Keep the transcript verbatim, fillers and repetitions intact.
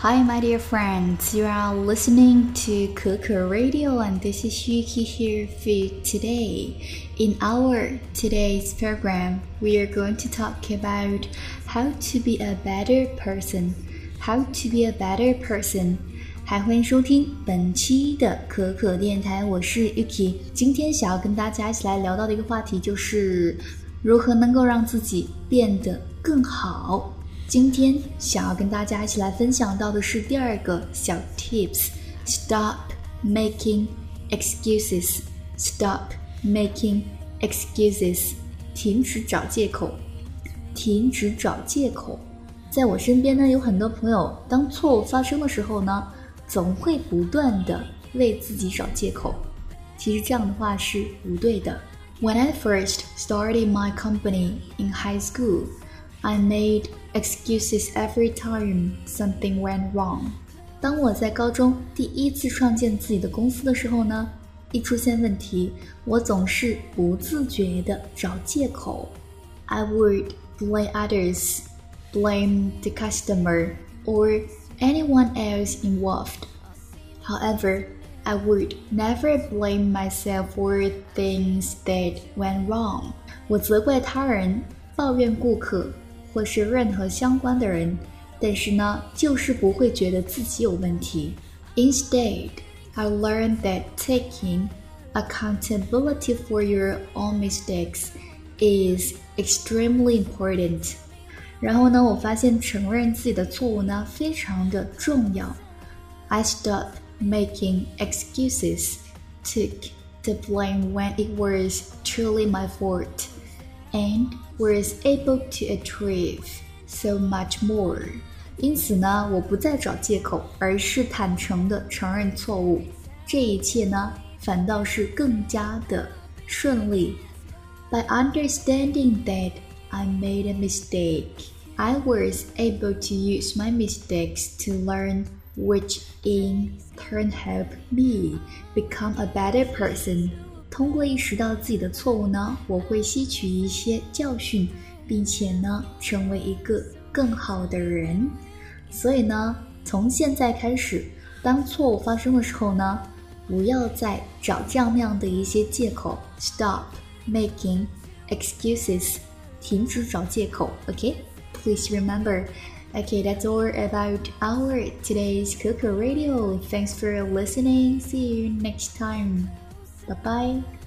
Hi, my dear friends. You are listening to Coco Radio, and this is Yuki here for you today. In our today's program, we are going to talk about how to be a better person. How to be a better person. 还欢迎收听本期的可可电台，我是 Yuki。今天想要跟大家一起来聊到的一个话题就是如何能够让自己变得更好。今天想要跟大家一起来分享到的是第二个小 tips， Stop making excuses. Stop making excuses. 停止找借口。停止找借口。在我身边呢，有很多朋友，当错误发生的时候呢，总会不断的为自己找借口。其实这样的话是不对的。When I first started my company in high school, I made excuses every time something went wrong. 当我在高中第一次创建自己的公司的时候呢，一出现问题，我总是不自觉地找借口。I would blame others, blame the customer, or anyone else involved. However, I would never blame myself for things that went wrong. 我责怪他人，抱怨顾客，或是任何相关的人，但是呢，就是不会觉得自己有问题。Instead, I learned that taking accountability for your own mistakes is extremely important. 然后呢，我发现承认自己的错误呢，非常的重要。I stopped making excuses, took the blame when it was truly my fault, and was able to achieve so much more. 因此呢，我不再找借口，而是坦诚地承认错误。这一切呢，反倒是更加的顺利。By understanding that I made a mistake, I was able to use my mistakes to learn, which in turn helped me become a better person. 通过意识到自己的错误呢，我会吸取一些教训，并且呢，成为一个更好的人。所以呢，从现在开始，当错误发生的时候呢，不要再找这样那样的一些借口。Stop making excuses. 停止找借口 OK? Please remember. Okay, that's all about our today's Coco Radio. Thanks for listening. See you next time. Bye-bye.